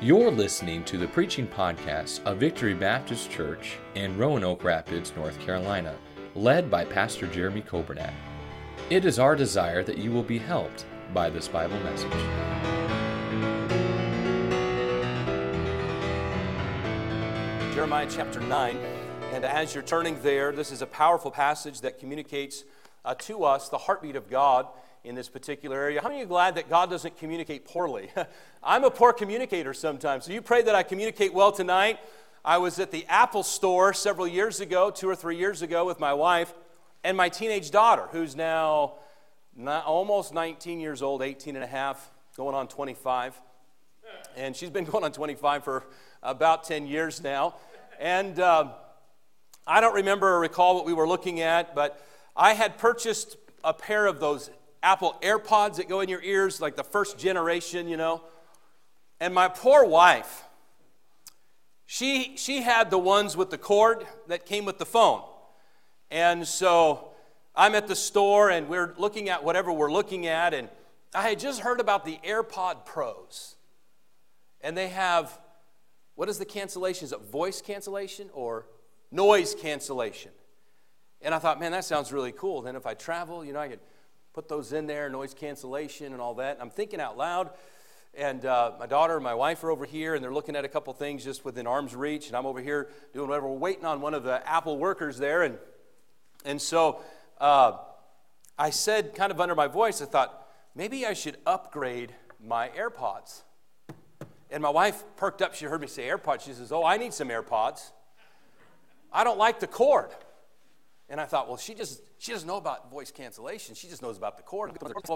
You're listening to the preaching podcast of Victory Baptist Church in Roanoke Rapids, North Carolina, led by Pastor Jeremy Coburnack. It is our desire that you will be helped by this Bible message. Jeremiah chapter 9, and as you're turning there, this is a powerful passage that communicates to us the heartbeat of God in this particular area. How many of you are glad that God doesn't communicate poorly? I'm a poor communicator sometimes, so you pray that I communicate well tonight. I was at the Apple store several years ago, 2 or 3 years ago, with my wife and my teenage daughter, who's now almost 19 years old, 18 and a half, going on 25. And she's been going on 25 for about 10 years now. And I don't remember or recall what we were looking at, but I had purchased a pair of those Apple AirPods that go in your ears, like the first generation, you know. And my poor wife, she had the ones with the cord that came with the phone. And so I'm at the store and we're looking at whatever we're looking at, and I had just heard about the AirPod Pros. And they have, what is the cancellation? Is it voice cancellation or noise cancellation? And I thought, man, that sounds really cool. Then if I travel, you know, I could put those in there, noise cancellation and all that. And I'm thinking out loud, and my daughter and my wife are over here, and they're looking at a couple things just within arm's reach, and I'm over here doing whatever. We're waiting on one of the Apple workers there, and so I said, kind of under my voice, I thought, maybe I should upgrade my AirPods. And my wife perked up. She heard me say AirPods. She says, oh, I need some AirPods. I don't like the cord. And I thought, well, she doesn't know about voice cancellation. She just knows about the cord.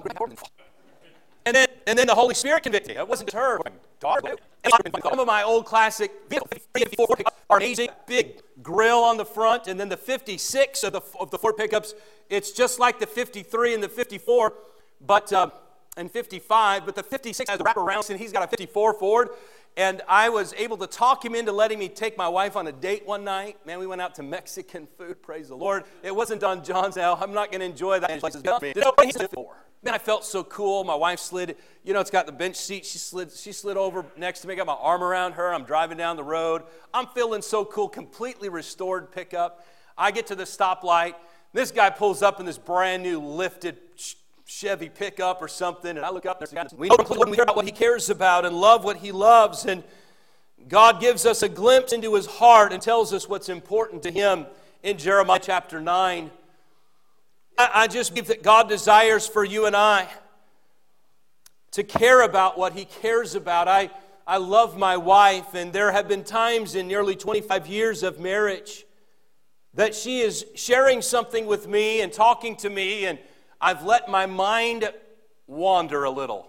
And then the Holy Spirit convicted me. It wasn't her. Some of my old classic vehicles, 54 pickups, are amazing. Big grill on the front, and then the 56 of the Ford pickups, it's just like the 53 and the 54, and 55, but the 56 has the wraparound, and he's got a 54 Ford. And I was able to talk him into letting me take my wife on a date one night. Man, we went out to Mexican food, praise the Lord. It wasn't Don John's now. I'm not going to enjoy that. Man, I felt so cool. My wife slid, you know, it's got the bench seat. She slid over next to me. I got my arm around her. I'm driving down the road. I'm feeling so cool, completely restored pickup. I get to the stoplight. This guy pulls up in this brand new lifted Chevy pickup or something, and I look up and there's a guy. We hear about what he cares about and love what he loves, and God gives us a glimpse into his heart and tells us what's important to him in Jeremiah chapter 9. I just believe that God desires for you and I to care about what he cares about. I love my wife, and there have been times in nearly 25 years of marriage that she is sharing something with me and talking to me, and I've let my mind wander a little.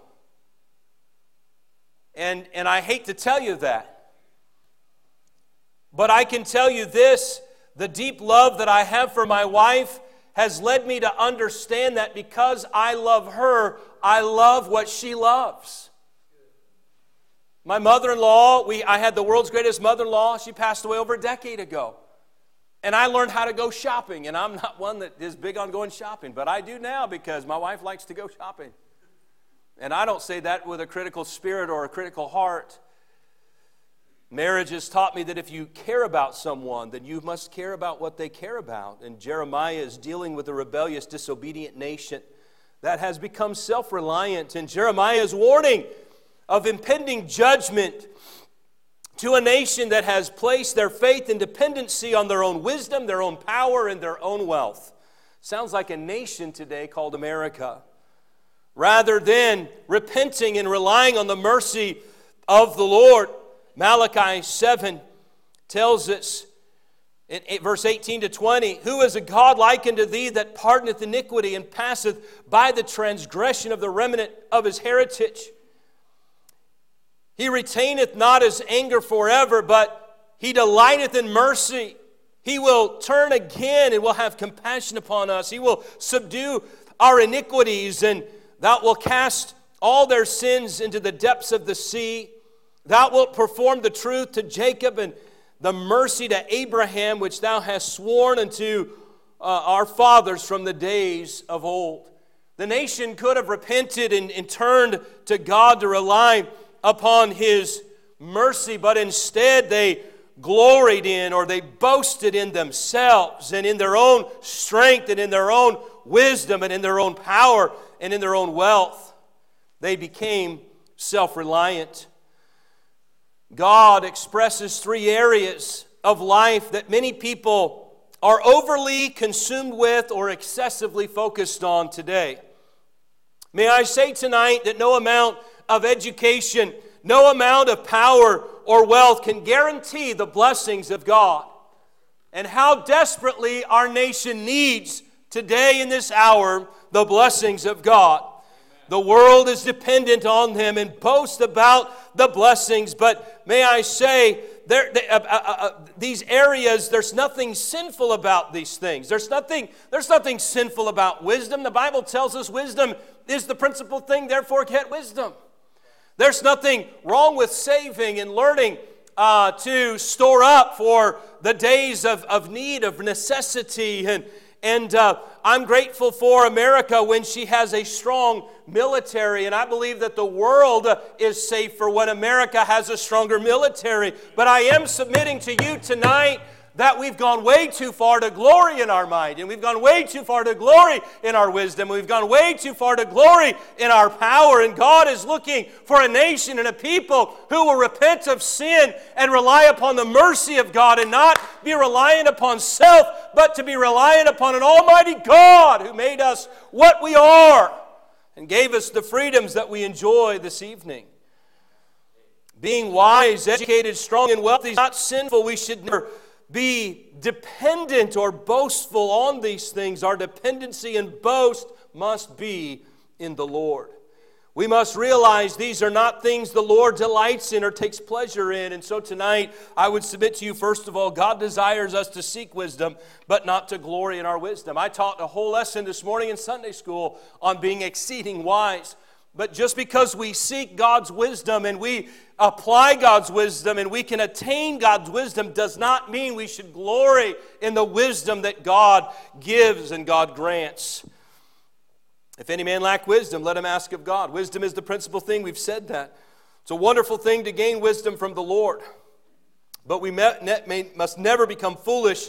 And I hate to tell you that. But I can tell you this, the deep love that I have for my wife has led me to understand that because I love her, I love what she loves. My mother-in-law, I had the world's greatest mother-in-law. She passed away over a decade ago. And I learned how to go shopping, and I'm not one that is big on going shopping, but I do now because my wife likes to go shopping. And I don't say that with a critical spirit or a critical heart. Marriage has taught me that if you care about someone, then you must care about what they care about. And Jeremiah is dealing with a rebellious, disobedient nation that has become self-reliant. And Jeremiah's warning of impending judgment to a nation that has placed their faith and dependency on their own wisdom, their own power, and their own wealth. Sounds like a nation today called America. Rather than repenting and relying on the mercy of the Lord, Malachi 7 tells us in verse 18 to 20, who is a God like unto thee that pardoneth iniquity and passeth by the transgression of the remnant of his heritage? He retaineth not his anger forever, but he delighteth in mercy. He will turn again and will have compassion upon us. He will subdue our iniquities, and thou wilt cast all their sins into the depths of the sea. Thou wilt perform the truth to Jacob and the mercy to Abraham, which thou hast sworn unto our fathers from the days of old. The nation could have repented and turned to God to rely upon His mercy, but instead they gloried in, or they boasted in themselves and in their own strength and in their own wisdom and in their own power and in their own wealth. They became self-reliant. God expresses three areas of life that many people are overly consumed with or excessively focused on today. May I say tonight that no amount of education, no amount of power or wealth can guarantee the blessings of God. And how desperately our nation needs today in this hour the blessings of God. The world is dependent on them and boasts about the blessings. But may I say, these areas, there's nothing sinful about these things. There's nothing sinful about wisdom. The Bible tells us wisdom is the principal thing, therefore get wisdom. There's nothing wrong with saving and learning to store up for the days of need, of necessity. And I'm grateful for America when she has a strong military. And I believe that the world is safer when America has a stronger military. But I am submitting to you tonight that we've gone way too far to glory in our might. And we've gone way too far to glory in our wisdom. We've gone way too far to glory in our power. And God is looking for a nation and a people who will repent of sin and rely upon the mercy of God and not be reliant upon self, but to be reliant upon an almighty God who made us what we are and gave us the freedoms that we enjoy this evening. Being wise, educated, strong, and wealthy is not sinful. We should never be dependent or boastful on these things. Our dependency and boast must be in the Lord. We must realize these are not things the Lord delights in or takes pleasure in. And so tonight, I would submit to you, first of all, God desires us to seek wisdom, but not to glory in our wisdom. I taught a whole lesson this morning in Sunday school on being exceeding wise. But just because we seek God's wisdom and we apply God's wisdom and we can attain God's wisdom does not mean we should glory in the wisdom that God gives and God grants. If any man lack wisdom, let him ask of God. Wisdom is the principal thing. We've said that. It's a wonderful thing to gain wisdom from the Lord. But we must never become foolish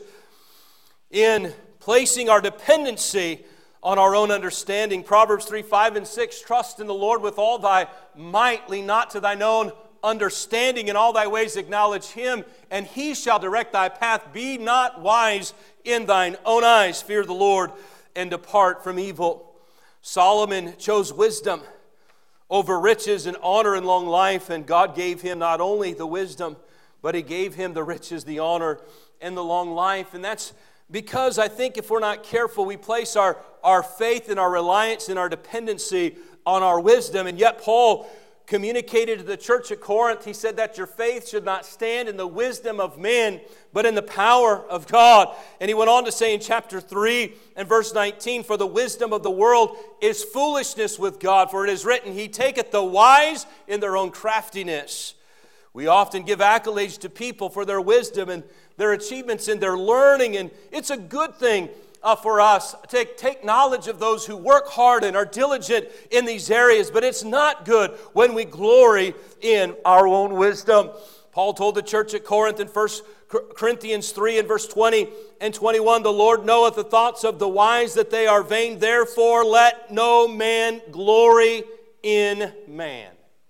in placing our dependency on our own understanding. Proverbs 3, 5, and 6, trust in the Lord with all thy might, lean not to thine own understanding, in all thy ways acknowledge him, and he shall direct thy path. Be not wise in thine own eyes. Fear the Lord and depart from evil. Solomon chose wisdom over riches and honor and long life, and God gave him not only the wisdom, but he gave him the riches, the honor, and the long life. And that's because I think if we're not careful, we place our faith and our reliance and our dependency on our wisdom. And yet Paul communicated to the church at Corinth, he said that your faith should not stand in the wisdom of men, but in the power of God. And he went on to say in chapter 3 and verse 19, for the wisdom of the world is foolishness with God, for it is written, he taketh the wise in their own craftiness. We often give accolades to people for their wisdom and their achievements in their learning, and it's a good thing for us to take knowledge of those who work hard and are diligent in these areas, but it's not good when we glory in our own wisdom. Paul told the church at Corinth in 1 Corinthians 3 and verse 20 and 21, the Lord knoweth the thoughts of the wise that they are vain, therefore let no man glory in man.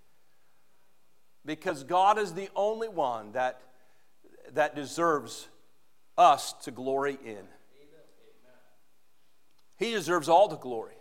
Because God is the only one that deserves us to glory in. He deserves all the glory.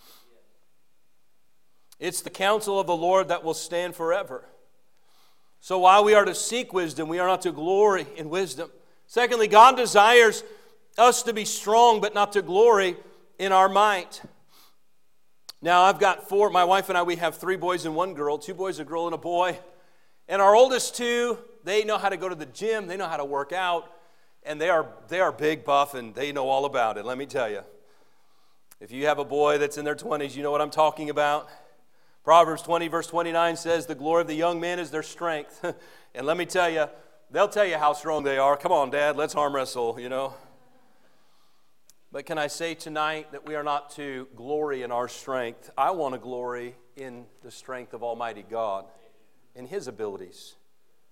It's the counsel of the Lord that will stand forever. So while we are to seek wisdom, we are not to glory in wisdom. Secondly, God desires us to be strong, but not to glory in our might. Now, I've got my wife and I, we have 3 boys and 1 girl, 2 boys, a girl, and a boy. And our oldest 2, they know how to go to the gym, they know how to work out, and they are big, buff, and they know all about it, let me tell you. If you have a boy that's in their 20s, you know what I'm talking about. Proverbs 20, verse 29 says, the glory of the young man is their strength. And let me tell you, they'll tell you how strong they are. Come on, Dad, let's arm wrestle, you know. But can I say tonight that we are not to glory in our strength? I want to glory in the strength of Almighty God, in His abilities.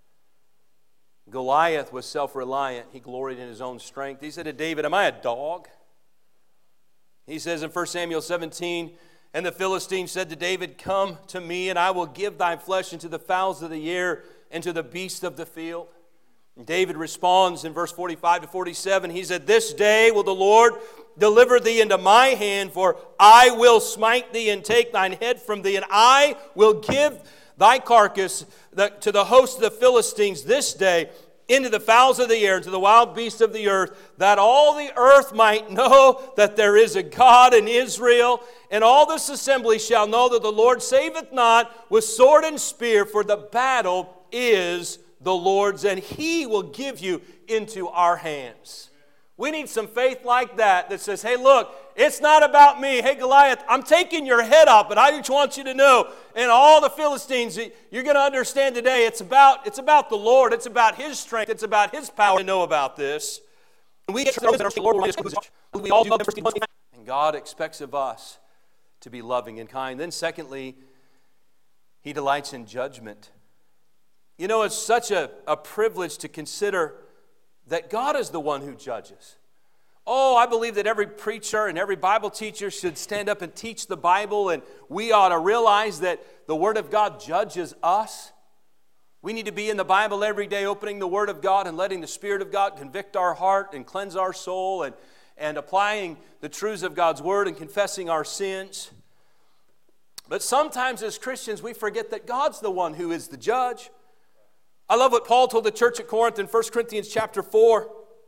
Goliath was self-reliant. He gloried in his own strength. He said to David, "Am I a dog?" He says in 1 Samuel 17, "And the Philistine said to David, 'Come to me, and I will give thy flesh into the fowls of the air and to the beasts of the field.'" And David responds in verse 45 to 47. He said, "This day will the Lord deliver thee into my hand, for I will smite thee and take thine head from thee, and I will give thy carcass to the host of the Philistines this day, into the fowls of the air, and to the wild beasts of the earth, that all the earth might know that there is a God in Israel. And all this assembly shall know that the Lord saveth not with sword and spear, for the battle is the Lord's, and He will give you into our hands." We need some faith like that says, "Hey, look, it's not about me. Hey, Goliath, I'm taking your head off, but I just want you to know, and all the Philistines, you're going to understand today, it's about the Lord. It's about His strength. It's about His power to know about this." And God expects of us to be loving and kind. Then secondly, He delights in judgment. You know, it's such a privilege to consider that God is the one who judges. Oh, I believe that every preacher and every Bible teacher should stand up and teach the Bible, and we ought to realize that the Word of God judges us. We need to be in the Bible every day, opening the Word of God and letting the Spirit of God convict our heart and cleanse our soul, and applying the truths of God's Word and confessing our sins. But sometimes as Christians, we forget that God's the one who is the judge. I love what Paul told the church at Corinth in 1 Corinthians chapter 4.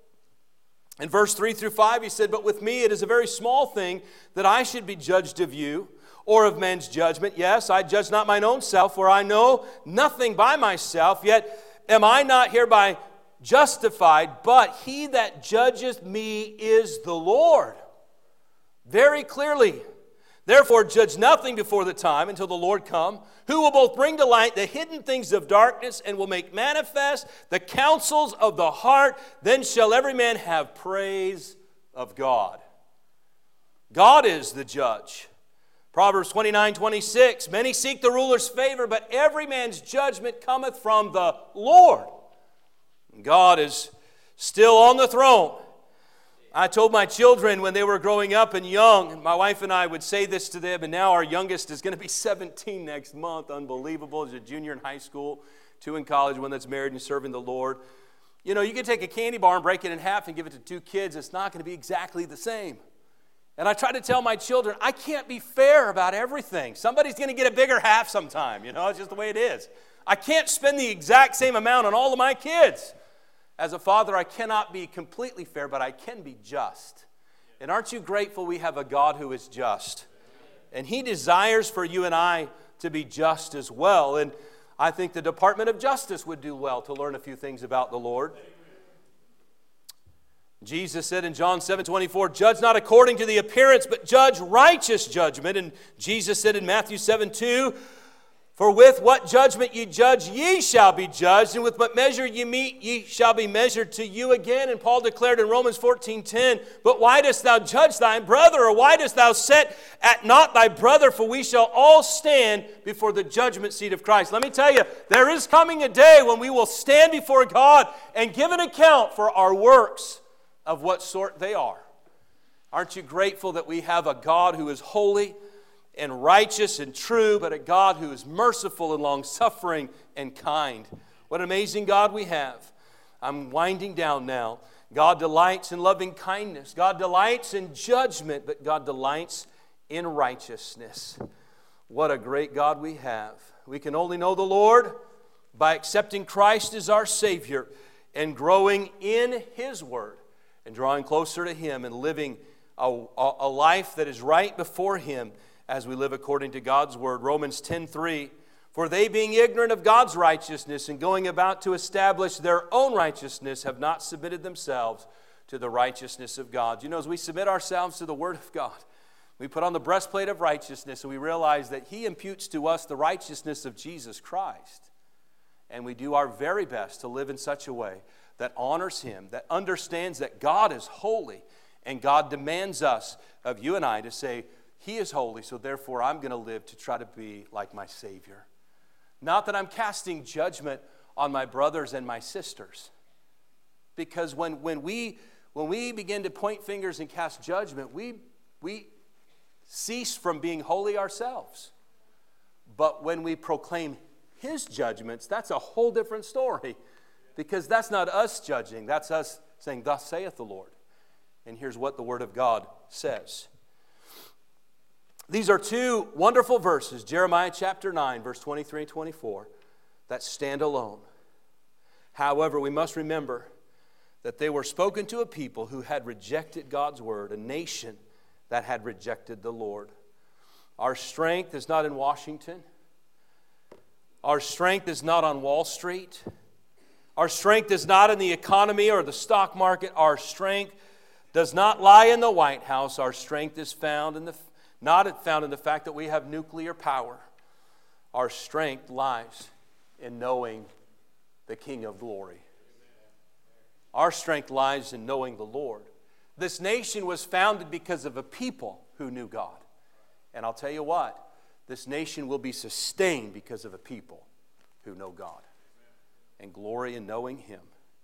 In verse 3 through 5, he said, "But with me it is a very small thing that I should be judged of you, or of men's judgment. Yes, I judge not mine own self, for I know nothing by myself. Yet am I not hereby justified, but he that judgeth me is the Lord." Very clearly. "Therefore judge nothing before the time until the Lord come, who will both bring to light the hidden things of darkness and will make manifest the counsels of the heart. Then shall every man have praise of God." God is the judge. Proverbs 29:26, "Many seek the ruler's favor, but every man's judgment cometh from the Lord." God is still on the throne. I told my children when they were growing up and young, and my wife and I would say this to them, and now our youngest is going to be 17 next month. Unbelievable. He's a junior in high school, 2 in college, 1 that's married and serving the Lord. You know, you can take a candy bar and break it in half and give it to 2 kids. It's not going to be exactly the same. And I try to tell my children, I can't be fair about everything. Somebody's going to get a bigger half sometime. You know, it's just the way it is. I can't spend the exact same amount on all of my kids. As a father, I cannot be completely fair, but I can be just. And aren't you grateful we have a God who is just? And He desires for you and I to be just as well. And I think the Department of Justice would do well to learn a few things about the Lord. Jesus said in John 7:24, "Judge not according to the appearance, but judge righteous judgment." And Jesus said in Matthew 7:2, "For with what judgment ye judge, ye shall be judged, and with what measure ye mete, ye shall be measured to you again." And Paul declared in Romans 14:10, "But why dost thou judge thy brother, or why dost thou set at naught thy brother? For we shall all stand before the judgment seat of Christ." Let me tell you, there is coming a day when we will stand before God and give an account for our works of what sort they are. Aren't you grateful that we have a God who is holy and righteous and true, but a God who is merciful and long-suffering and kind? What an amazing God we have. I'm winding down now. God delights in loving kindness. God delights in judgment, but God delights in righteousness. What a great God we have. We can only know the Lord by accepting Christ as our Savior and growing in His Word and drawing closer to Him and living a life that is right before Him as we live according to God's Word. Romans 10:3, "For they being ignorant of God's righteousness and going about to establish their own righteousness have not submitted themselves to the righteousness of God." You know, as we submit ourselves to the Word of God, we put on the breastplate of righteousness and we realize that He imputes to us the righteousness of Jesus Christ. And we do our very best to live in such a way that honors Him, that understands that God is holy, and God demands us, of you and I, to say, He is holy, so therefore I'm going to live to try to be like my Savior. Not that I'm casting judgment on my brothers and my sisters. Because when we begin to point fingers and cast judgment, we cease from being holy ourselves. But when we proclaim His judgments, that's a whole different story. Because that's not us judging, that's us saying, thus saith the Lord. And here's what the Word of God says. These are two wonderful verses, Jeremiah chapter 9, verse 23 and 24, that stand alone. However, we must remember that they were spoken to a people who had rejected God's Word, a nation that had rejected the Lord. Our strength is not in Washington. Our strength is not on Wall Street. Our strength is not in the economy or the stock market. Our strength does not lie in the White House. Our strength is not found in the fact that we have nuclear power. Our strength lies in knowing the King of glory. Our strength lies in knowing the Lord. This nation was founded because of a people who knew God. And I'll tell you what, this nation will be sustained because of a people who know God and glory in knowing Him.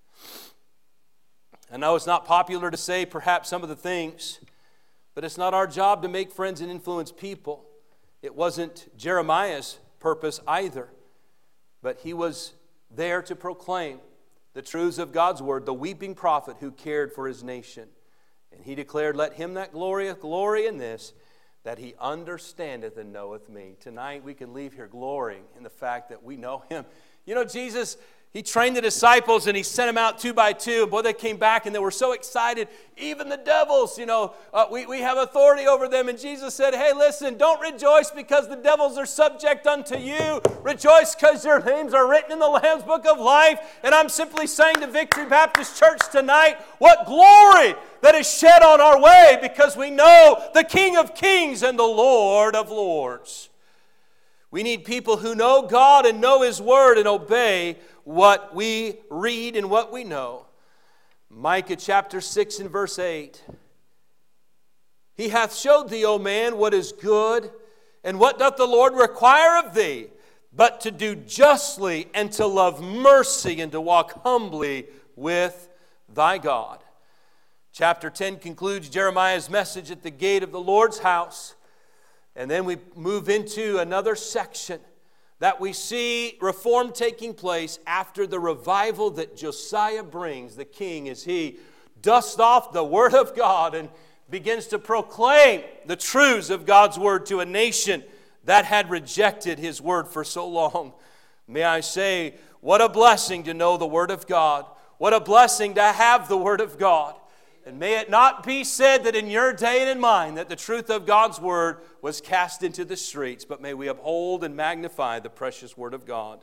I know it's not popular to say perhaps some of the things, but it's not our job to make friends and influence people. It wasn't Jeremiah's purpose either, but he was there to proclaim the truths of God's Word, the weeping prophet who cared for his nation. And he declared, let him that glorieth glory in this, that he understandeth and knoweth me. Tonight we can leave here glorying in the fact that we know Him. You know, Jesus, He trained the disciples and He sent them out 2 by 2. Boy, they came back and they were so excited. Even the devils, we have authority over them. And Jesus said, hey, listen, don't rejoice because the devils are subject unto you. Rejoice because your names are written in the Lamb's Book of Life. And I'm simply saying to Victory Baptist Church tonight, what glory that is shed on our way because we know the King of Kings and the Lord of Lords. We need people who know God and know His Word and obey what we read and what we know. Micah chapter 6 and verse 8. He hath showed thee, O man, what is good, and what doth the Lord require of thee, but to do justly and to love mercy and to walk humbly with thy God. Chapter 10 concludes Jeremiah's message at the gate of the Lord's house. And then we move into another section that we see reform taking place after the revival that Josiah brings, the king, as he dusts off the Word of God and begins to proclaim the truths of God's Word to a nation that had rejected His Word for so long. May I say, what a blessing to know the Word of God. What a blessing to have the Word of God. And may it not be said that in your day and in mine that the truth of God's Word was cast into the streets, but may we uphold and magnify the precious Word of God.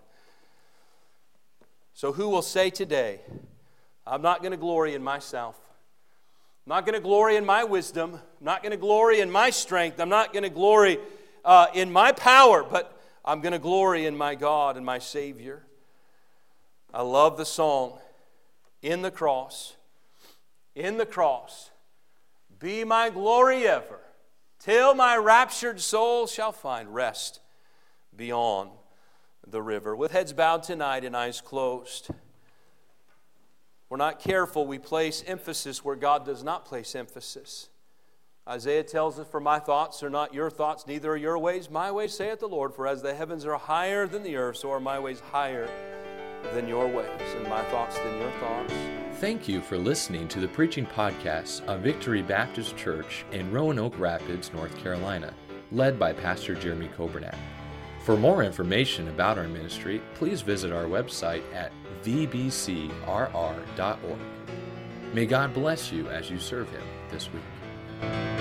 So who will say today, I'm not going to glory in myself. I'm not going to glory in my wisdom. I'm not going to glory in my strength. I'm not going to glory in my power, but I'm going to glory in my God and my Savior. I love the song, In the Cross. In the cross, be my glory ever, till my raptured soul shall find rest beyond the river. With heads bowed tonight and eyes closed, we're not careful, we place emphasis where God does not place emphasis. Isaiah tells us, for my thoughts are not your thoughts, neither are your ways my ways, saith the Lord. For as the heavens are higher than the earth, so are my ways higher than your ways, and my thoughts than your thoughts. Thank you for listening to the preaching podcast of Victory Baptist Church in Roanoke Rapids, North Carolina, led by Pastor Jeremy Coburnett. For more information about our ministry, please visit our website at vbcrr.org. May God bless you as you serve Him this week.